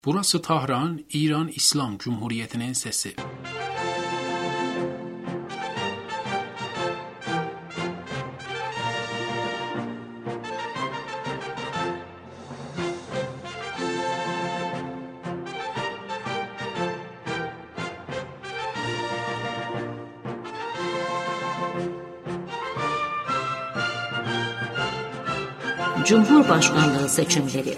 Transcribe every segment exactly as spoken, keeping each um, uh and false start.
Burası Tahran, İran İslam Cumhuriyeti'nin sesi. Cumhurbaşkanlığı seçimleri.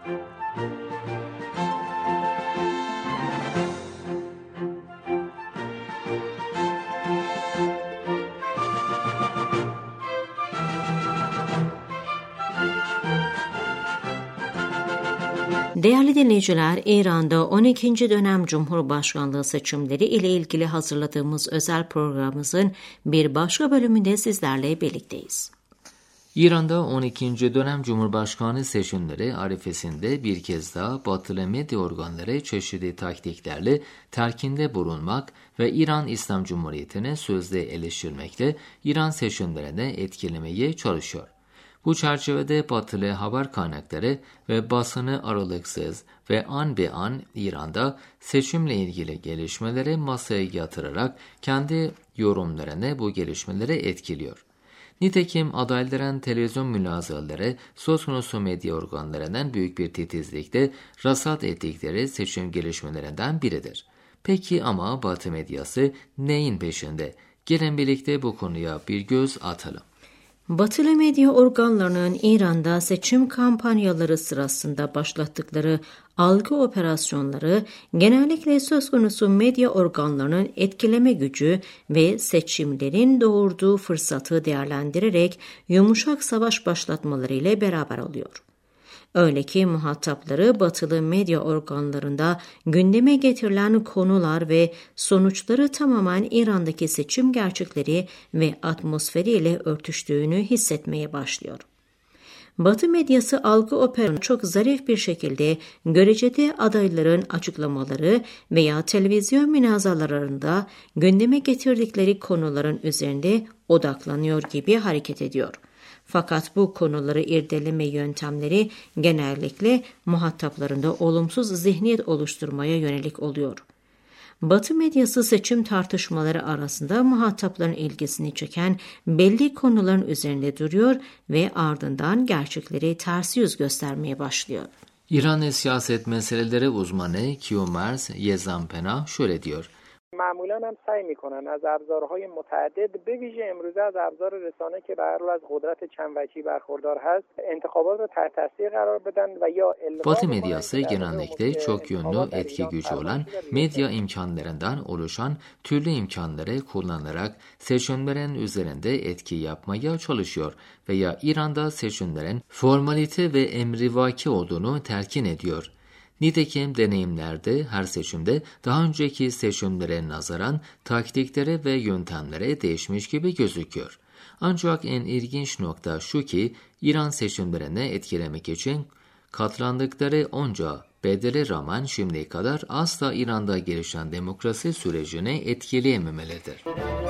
Değerli dinleyiciler, İran'da on ikinci dönem Cumhurbaşkanlığı seçimleri ile ilgili hazırladığımız özel programımızın bir başka bölümünde sizlerle birlikteyiz. İran'da on ikinci dönem Cumhurbaşkanı seçimleri arifesinde bir kez daha batılı medya organları çeşitli taktiklerle telkinde bulunmak ve İran İslam Cumhuriyeti'ni sözde eleştirmekle İran seçimlerine etkilemeye çalışıyor. Bu çerçevede batılı haber kaynakları ve basını aralıksız ve an be an İran'da seçimle ilgili gelişmeleri masaya yatırarak kendi yorumlarını bu gelişmeleri etkiliyor. Nitekim adayların televizyon mülazaları söz konusu medya organlarından büyük bir titizlikle rasat ettikleri seçim gelişmelerinden biridir. Peki ama Batı medyası neyin peşinde? Gelin birlikte bu konuya bir göz atalım. Batılı medya organlarının İran'da seçim kampanyaları sırasında başlattıkları algı operasyonları genellikle söz konusu medya organlarının etkileme gücü ve seçimlerin doğurduğu fırsatı değerlendirerek yumuşak savaş başlatmaları ile beraber oluyor. Öyle ki muhatapları batılı medya organlarında gündeme getirilen konular ve sonuçları tamamen İran'daki seçim gerçekleri ve atmosferiyle örtüştüğünü hissetmeye başlıyor. Batı medyası algı operasyonu çok zarif bir şekilde göreceli adayların açıklamaları veya televizyon münazaralarında gündeme getirdikleri konuların üzerinde odaklanıyor gibi hareket ediyor. Fakat bu konuları irdeleme yöntemleri genellikle muhataplarında olumsuz zihniyet oluşturmaya yönelik oluyor. Batı medyası seçim tartışmaları arasında muhatapların ilgisini çeken belli konuların üzerinde duruyor ve ardından gerçekleri ters yüz göstermeye başlıyor. İran siyaset meseleleri uzmanı Kiyomers Yezanpena şöyle diyor. معمولا هم سعی میکنن از ابزارهای متعدد به ویژه امروزه از ابزار رسانه که به هر حال از قدرت چند وجهی برخوردار هست انتخابات رو تحت تاثیر قرار بدن و یا Batı medyası genellikle çok yönlü etki gücü olan medya imkanlarından oluşan türlü imkanları kullanarak seçimlerin üzerinde etki yapmaya çalışıyor veya İran'da seçimlerin formalite ve emrivaki olduğunu telkin ediyor. Nitekim deneyimlerde her seçimde daha önceki seçimlere nazaran taktikleri ve yöntemleri değişmiş gibi gözüküyor. Ancak en ilginç nokta şu ki İran seçimlerini etkilemek için katlandıkları onca bedele rağmen şimdiye kadar asla İran'da gelişen demokrasi sürecini etkileyememelidir.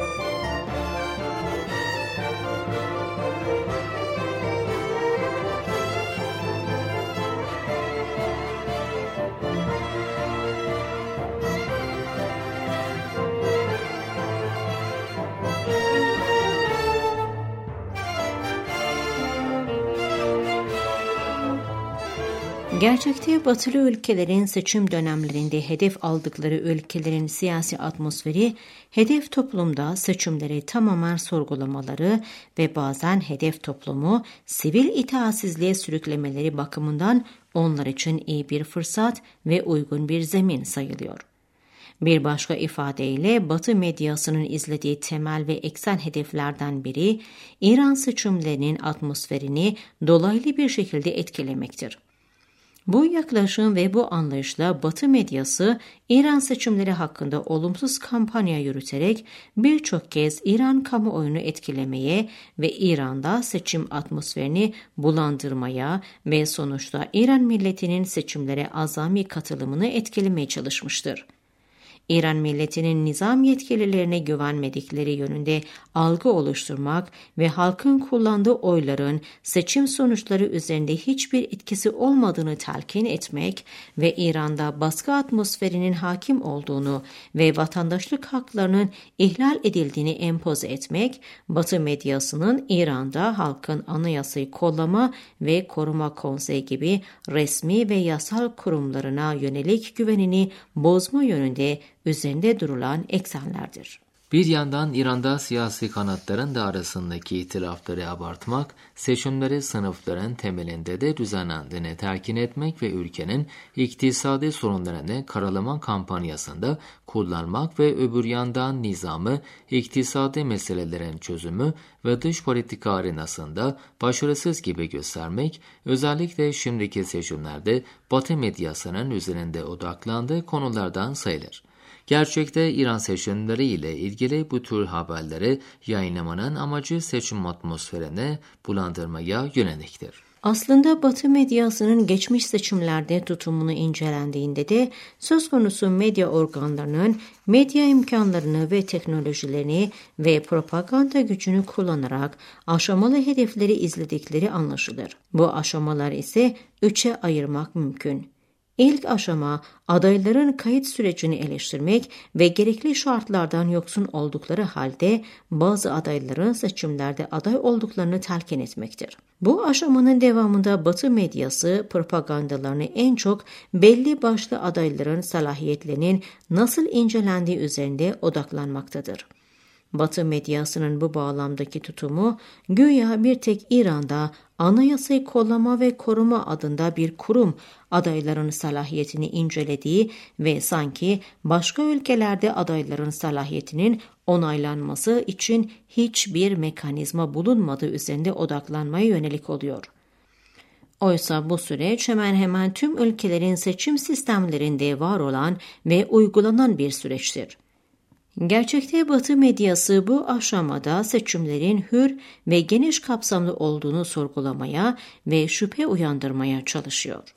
Gerçekte batılı ülkelerin seçim dönemlerinde hedef aldıkları ülkelerin siyasi atmosferi, hedef toplumda seçimleri tamamen sorgulamaları ve bazen hedef toplumu sivil itaatsizliğe sürüklemeleri bakımından onlar için iyi bir fırsat ve uygun bir zemin sayılıyor. Bir başka ifadeyle Batı medyasının izlediği temel ve eksen hedeflerden biri, İran seçimlerinin atmosferini dolaylı bir şekilde etkilemektir. Bu yaklaşım ve bu anlayışla Batı medyası İran seçimleri hakkında olumsuz kampanya yürüterek birçok kez İran kamuoyunu etkilemeye ve İran'da seçim atmosferini bulandırmaya ve sonuçta İran milletinin seçimlere azami katılımını etkilemeye çalışmıştır. İran milletinin nizam yetkililerine güvenmedikleri yönünde algı oluşturmak ve halkın kullandığı oyların seçim sonuçları üzerinde hiçbir etkisi olmadığını telkin etmek ve İran'da baskı atmosferinin hakim olduğunu ve vatandaşlık haklarının ihlal edildiğini empoze etmek, Batı medyasının İran'da halkın anayasayı kollama ve koruma konseyi gibi resmi ve yasal kurumlarına yönelik güvenini bozma yönünde üzerinde durulan eksenlerdir. Bir yandan İran'da siyasi kanatların da arasındaki ihtilafları abartmak, seçimleri sınıfların temelinde de düzenlendiğini telkin etmek ve ülkenin iktisadi sorunlarını karalama kampanyasında kullanmak ve öbür yandan nizamı, iktisadi meselelerin çözümü ve dış politika arenasında başarısız gibi göstermek, özellikle şimdiki seçimlerde Batı medyasının üzerinde odaklandığı konulardan sayılır. Gerçekte İran seçimleri ile ilgili bu tür haberleri yayınlamanın amacı seçim atmosferine bulandırmaya yöneliktir. Aslında Batı medyasının geçmiş seçimlerde tutumunu incelendiğinde de söz konusu medya organlarının medya imkanlarını ve teknolojilerini ve propaganda gücünü kullanarak aşamalı hedefleri izledikleri anlaşılır. Bu aşamalar ise üçe ayırmak mümkün. İlk aşama adayların kayıt sürecini eleştirmek ve gerekli şartlardan yoksun oldukları halde bazı adayların seçimlerde aday olduklarını telkin etmektir. Bu aşamanın devamında Batı medyası propagandalarını en çok belli başlı adayların salahiyetlerinin nasıl incelendiği üzerinde odaklanmaktadır. Batı medyasının bu bağlamdaki tutumu güya bir tek İran'da Anayasayı Kollama ve Koruma adında bir kurum adayların salahiyetini incelediği ve sanki başka ülkelerde adayların salahiyetinin onaylanması için hiçbir mekanizma bulunmadığı üzerinde odaklanmaya yönelik oluyor. Oysa bu süreç hemen hemen tüm ülkelerin seçim sistemlerinde var olan ve uygulanan bir süreçtir. Gerçekte Batı medyası bu aşamada seçimlerin hür ve geniş kapsamlı olduğunu sorgulamaya ve şüphe uyandırmaya çalışıyor.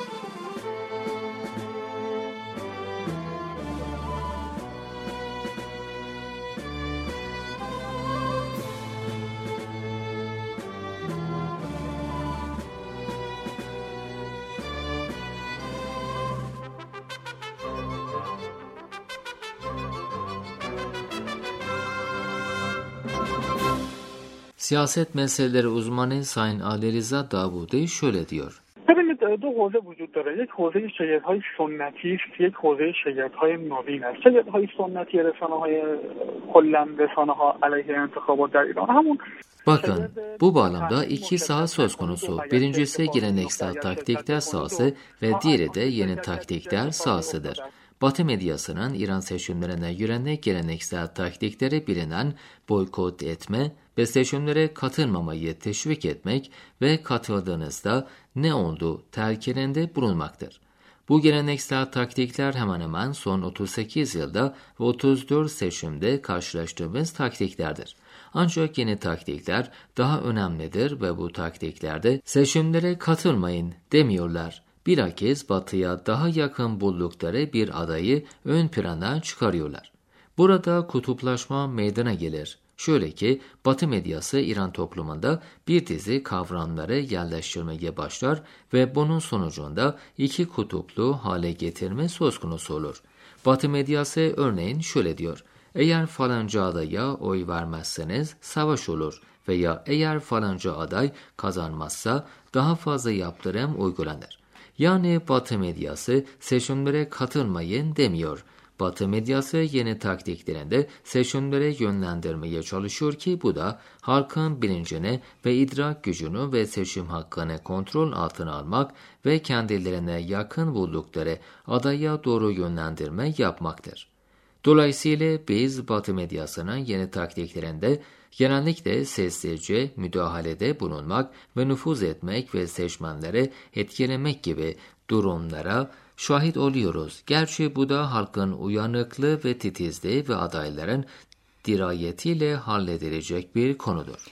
Siyaset meseleleri uzmanı Sayın Ali Rıza Davudi şöyle diyor. ببینید دو حوزه وجود داره. یک حوزه شرکت‌های سنتی است، یک حوزه شرکت‌های نوین است. شرکت‌های سنتی رسانه‌های کلاً رسانه‌ها علیه انتخابات در ایران همون. Bakın, bu bağlamda iki saha söz konusu. Birincisi geleneksel taktikler sahası ve diğeri de yeni taktikler sahasıdır. Batı medyasının İran seçimlerine yönelik geleneksel taktikleri bilinen boykot etme ve seçimlere katılmamayı teşvik etmek ve katıldığınızda ne oldu telkininde bulunmaktır. Bu geleneksel taktikler hemen hemen son otuz sekiz yılda ve otuz dört seçimde karşılaştığımız taktiklerdir. Ancak yeni taktikler daha önemlidir ve bu taktiklerde seçimlere katılmayın demiyorlar. Bilakis Batı'ya daha yakın buldukları bir adayı ön plana çıkarıyorlar. Burada kutuplaşma meydana gelir. Şöyle ki Batı medyası İran toplumunda bir dizi kavramları yerleştirmeye başlar ve bunun sonucunda iki kutuplu hale getirme söz konusu olur. Batı medyası örneğin şöyle diyor: eğer falanca adaya oy vermezseniz savaş olur veya eğer falanca aday kazanmazsa daha fazla yaptırım uygulanır. Yani Batı medyası seçimlere katılmayın demiyor. Batı medyası yeni taktiklerinde seçimlere yönlendirmeye çalışıyor ki bu da halkın bilincini ve idrak gücünü ve seçim hakkını kontrol altına almak ve kendilerine yakın buldukları adaya doğru yönlendirme yapmaktır. Dolayısıyla biz Batı medyasının yeni taktiklerinde genellikle sessizce müdahalede bulunmak ve nüfuz etmek ve seçmenleri etkilemek gibi durumlara şahit oluyoruz. Gerçi bu da halkın uyanıklığı ve titizliği ve adayların dirayetiyle halledilecek bir konudur.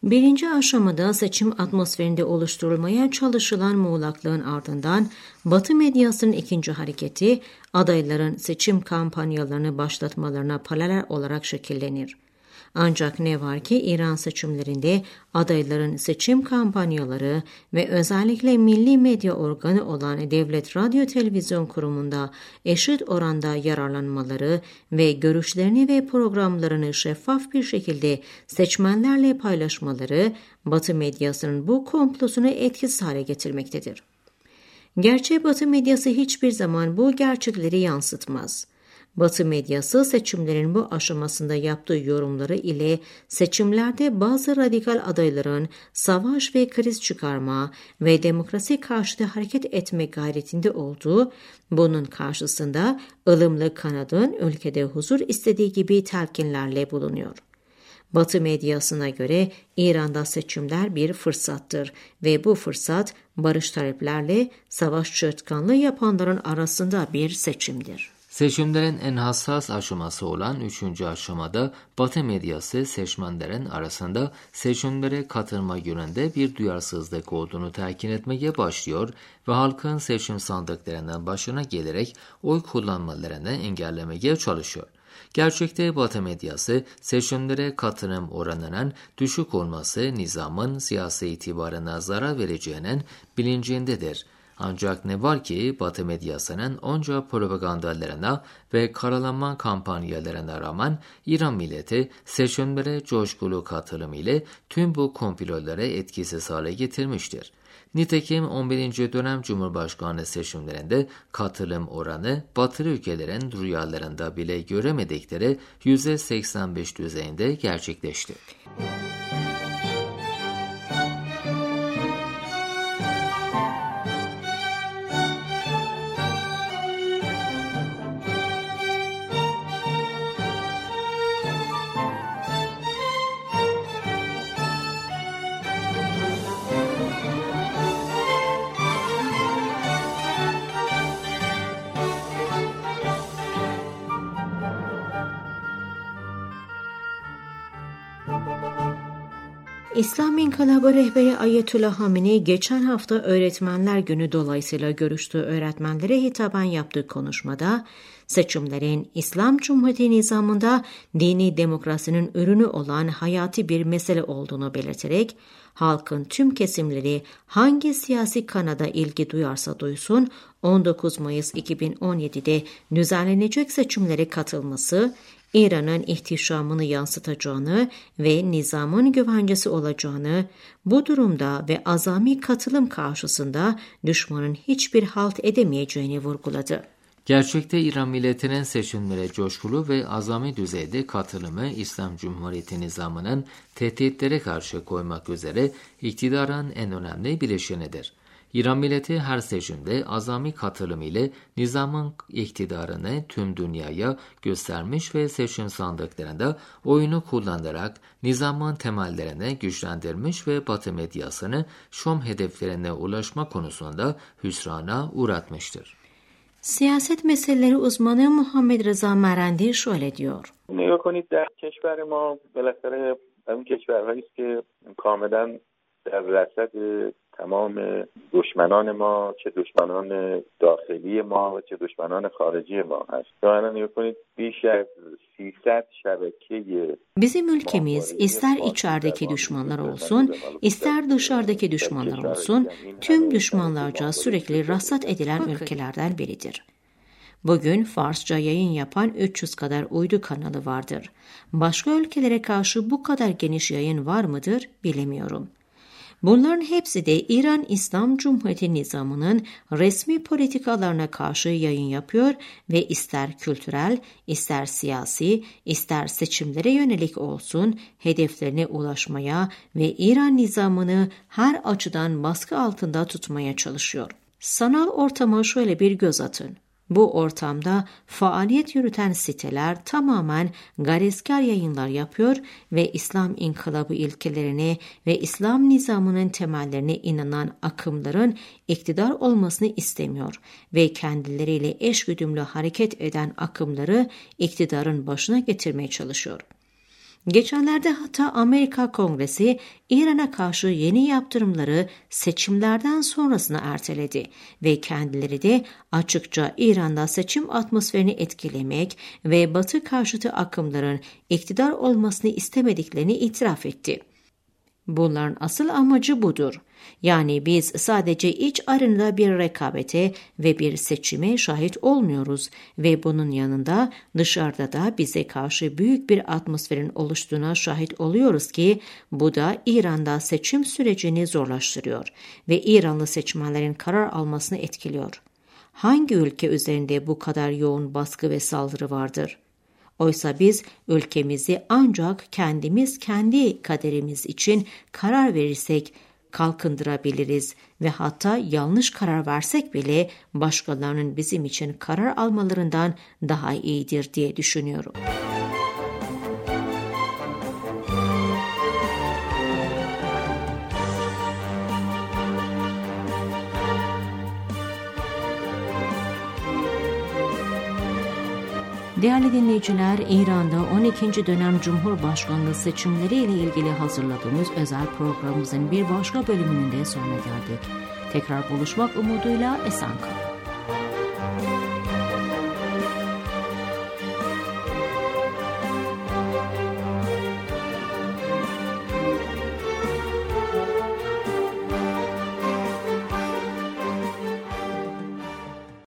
Birinci aşamada seçim atmosferinde oluşturulmaya çalışılan muğlaklığın ardından Batı medyasının ikinci hareketi adayların seçim kampanyalarını başlatmalarına paralel olarak şekillenir. Ancak ne var ki İran seçimlerinde adayların seçim kampanyaları ve özellikle milli medya organı olan Devlet Radyo Televizyon Kurumu'nda eşit oranda yararlanmaları ve görüşlerini ve programlarını şeffaf bir şekilde seçmenlerle paylaşmaları Batı medyasının bu komplosunu etkisiz hale getirmektedir. Gerçi Batı medyası hiçbir zaman bu gerçekleri yansıtmaz. Batı medyası seçimlerin bu aşamasında yaptığı yorumları ile seçimlerde bazı radikal adayların savaş ve kriz çıkarma ve demokrasi karşıtı hareket etme gayretinde olduğu, bunun karşısında ılımlı kanadın ülkede huzur istediği gibi telkinlerle bulunuyor. Batı medyasına göre İran'da seçimler bir fırsattır ve bu fırsat barış taleplerle savaş çığırtkanlığı yapanların arasında bir seçimdir. Seçimlerin en hassas aşaması olan üçüncü aşamada Batı medyası seçmenlerin arasında seçimlere katılma yönünde bir duyarsızlık olduğunu telkin etmeye başlıyor ve halkın seçim sandıklarının başına gelerek oy kullanmalarını engellemeye çalışıyor. Gerçekte Batı medyası seçimlere katılım oranının düşük olması nizamın siyasi itibarına zarar vereceğinin bilincindedir. Ancak ne var ki Batı medyasının onca propagandalarına ve karalama kampanyalarına rağmen İran milleti seçimlere coşkulu katılım ile tüm bu komploları etkisiz hale getirmiştir. Nitekim on birinci dönem Cumhurbaşkanlığı seçimlerinde katılım oranı Batı ülkelerin rüyalarında bile göremedikleri yüzde seksen beş düzeyinde gerçekleşti. İslam İnkılabı rehberi Ayetullah Hamenei geçen hafta Öğretmenler Günü dolayısıyla görüştüğü öğretmenlere hitaben yaptığı konuşmada seçimlerin İslam Cumhuriyeti nizamında dini demokrasinin ürünü olan hayati bir mesele olduğunu belirterek halkın tüm kesimleri hangi siyasi kanada ilgi duyarsa duysun on dokuz Mayıs iki bin on yedi'de düzenlenecek seçimlere katılması İran'ın ihtişamını yansıtacağını ve nizamın güvencesi olacağını, bu durumda ve azami katılım karşısında düşmanın hiçbir halt edemeyeceğini vurguladı. Gerçekte İran milletinin seçimlere coşkulu ve azami düzeyde katılımı İslam Cumhuriyeti nizamının tehditlere karşı koymak üzere iktidarın en önemli bileşenidir. İran milleti her seçimde azami katılım ile nizamın iktidarını tüm dünyaya göstermiş ve seçim sandıklarında oyunu kullanarak nizamın temellerini güçlendirmiş ve Batı medyasını Şam hedeflerine ulaşma konusunda hüsrana uğratmıştır. Siyaset meseleleri uzmanı Muhammed Rıza Merendi şöyle diyor. نگاه کنید در کشور ما بالاخره اون کشورهایی است که کاملا در رصد تمام دشمنان ما چه دشمنان داخلی ما و چه دشمنان خارجی ما هست. Yani نگاه کنید بیش از سیصد شبکه Bizim ülkemiz ister içerideki düşmanlar olsun, ister dışarıdaki düşmanlar olsun, tüm düşmanlarca sürekli rasat edilen ülkelerden biridir. Bugün Farsça yayın yapan üç yüz kadar uydu kanalı vardır. Başka ülkelere karşı bu kadar geniş yayın var mıdır bilemiyorum. Bunların hepsi de İran İslam Cumhuriyeti nizamının resmi politikalarına karşı yayın yapıyor ve ister kültürel, ister siyasi, ister seçimlere yönelik olsun hedeflerine ulaşmaya ve İran nizamını her açıdan baskı altında tutmaya çalışıyor. Sanal ortama şöyle bir göz atın. Bu ortamda faaliyet yürüten siteler tamamen garezkar yayınlar yapıyor ve İslam inkılabı ilkelerine ve İslam nizamının temellerine inanan akımların iktidar olmasını istemiyor ve kendileriyle eşgüdümlü hareket eden akımları iktidarın başına getirmeye çalışıyor. Geçenlerde hatta Amerika Kongresi İran'a karşı yeni yaptırımları seçimlerden sonrasına erteledi ve kendileri de açıkça İran'da seçim atmosferini etkilemek ve Batı karşıtı akımların iktidar olmasını istemediklerini itiraf etti. Bunların asıl amacı budur. Yani biz sadece iç arenada bir rekabete ve bir seçime şahit olmuyoruz ve bunun yanında dışarıda da bize karşı büyük bir atmosferin oluştuğuna şahit oluyoruz ki bu da İran'da seçim sürecini zorlaştırıyor ve İranlı seçmenlerin karar almasını etkiliyor. Hangi ülke üzerinde bu kadar yoğun baskı ve saldırı vardır? Oysa biz ülkemizi ancak kendimiz kendi kaderimiz için karar verirsek kalkındırabiliriz ve hatta yanlış karar versek bile başkalarının bizim için karar almalarından daha iyidir diye düşünüyorum. Değerli dinleyiciler, İran'da on ikinci dönem Cumhurbaşkanlığı seçimleri ile ilgili hazırladığımız özel programımızın bir başka bölümünün de sonuna geldik. Tekrar buluşmak umuduyla esen kalın.